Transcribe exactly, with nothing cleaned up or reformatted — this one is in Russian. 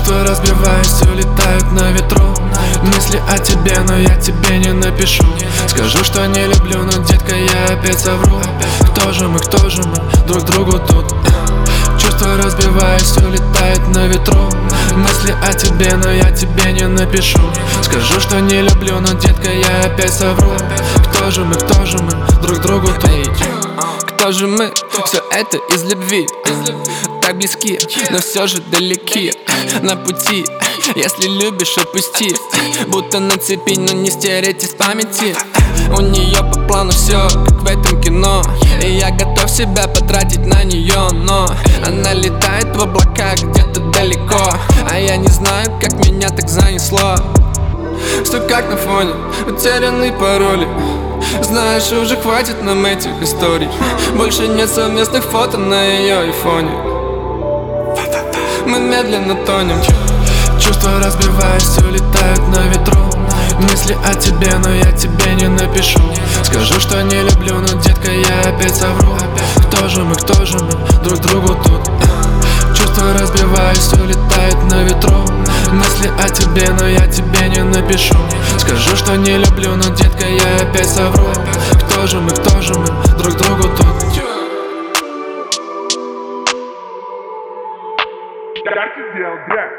Чувства разбиваясь, улетают на ветру. Мысли о тебе, но я тебе не напишу. Скажу, что не люблю, но, детка, я опять совру. Кто же мы, кто же мы, друг другу тут? Чувства разбиваясь, улетают на ветру. Мысли о тебе, но я тебе не напишу. Скажу, что не люблю, но, детка, я опять совру. Кто же мы, кто же мы, друг другу тут? Кто же мы? Все это из любви. Так близки, но все же далеки. На пути, если любишь, опусти. Будто на цепи, но не стереть из памяти. У нее по плану все, как в этом кино. И я готов себя потратить на нее, но она летает в облаках где-то далеко. А я не знаю, как меня так занесло. Все как на фоне, утерянные пароли. Знаешь, уже хватит нам этих историй. Больше нет совместных фото на ее айфоне. Мы медленно тонем. Чувства разбиваясь, улетают на ветру. Мысли о тебе, но я тебе не напишу. Скажу, что не люблю, но, детка, я опять совру. Кто же мы, кто же мы, друг другу тут? Чувства разбиваясь, улетают на ветру. Мысли о тебе, но я тебе не напишу. Скажу, что не люблю, но, детка, я опять совру. Кто же мы, кто же мы, друг другу тут? Как ты сделал, дрянь?